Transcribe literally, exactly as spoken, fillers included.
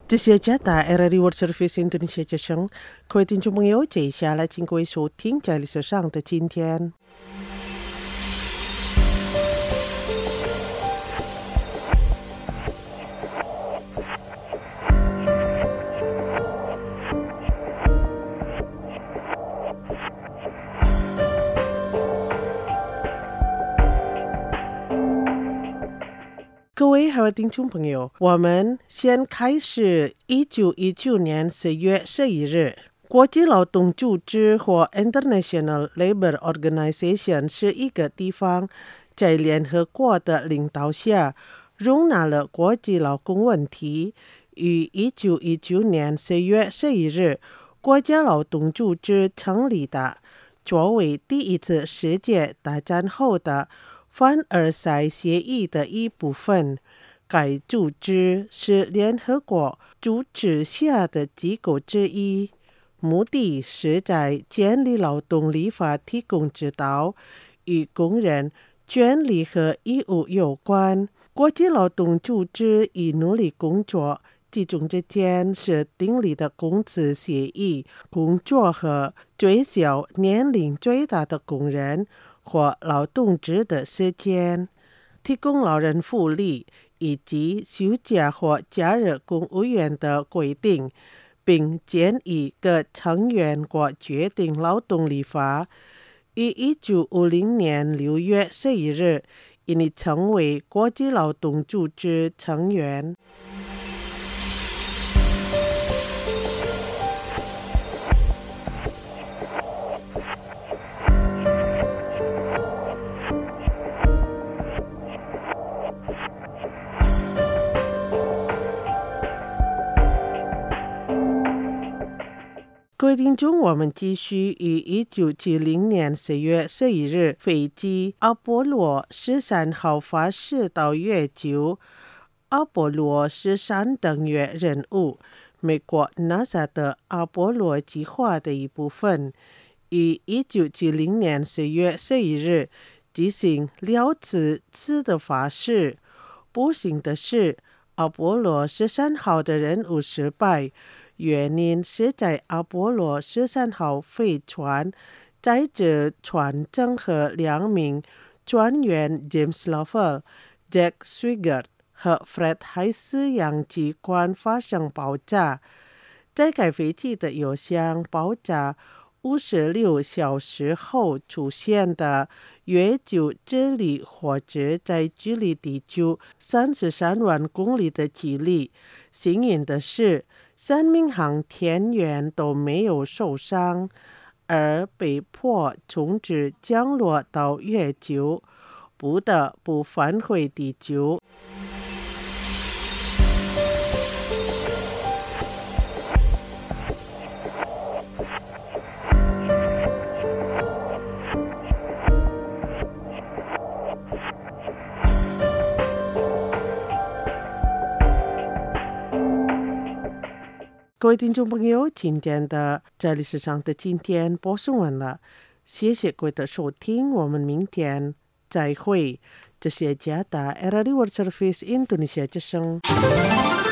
这些家大 R R World Service Indonesia 之声，各位听众朋友，接下来请各位收听在历史上的今天。各位还有听众朋友，我们先开始一九一九年十月十一日，国际劳动组织或 International Labour Organization 是一个地方在联合国的领导下容纳了国际劳工问题。于一九一九年十月十一日，国家劳动组织成立的，作为第一次世界大战后的凡尔赛协议的一部分。该组织是联合国组织下的机构之一，目的是在建立劳动立法提供指导，与工人权利和义务有关。国际劳动组织以努力工作，其中之间是订立的工资协议，工作和最小年龄最大的工人或劳动制的时间，提供老人福利以及休假或假日公务员的规定，并建议各成员国决定劳动立法。于一九五零年六月十一日，因已成为国际劳动组织成员。各位听众，我们继续于一九七零年十月十一日飞机阿波罗十三号发射到月球。阿波罗十三登月任务，美国 NASA 的阿波罗计划的一部分，于一九七零年十月十一日进行了此次的发射。不幸的是，阿波罗十三号的任务失败。原因是在阿波罗十三号飞船载着船长和两名船员 James Lovell、Jack Swigert 和 Fred 海斯氧气罐发生爆炸。在该飞机的油箱爆炸五十六小时后出现的月球质理或者在距离地球三十三万公里的距离。幸运的是，三名航天员都没有受伤，而被迫终止降落到月球，不得不返回地球。各位听众朋友，今天的在历史上的今天播送完了，谢谢各位的收听，我们明天再会。这是加拿大 R R World Service Indonesia 之声。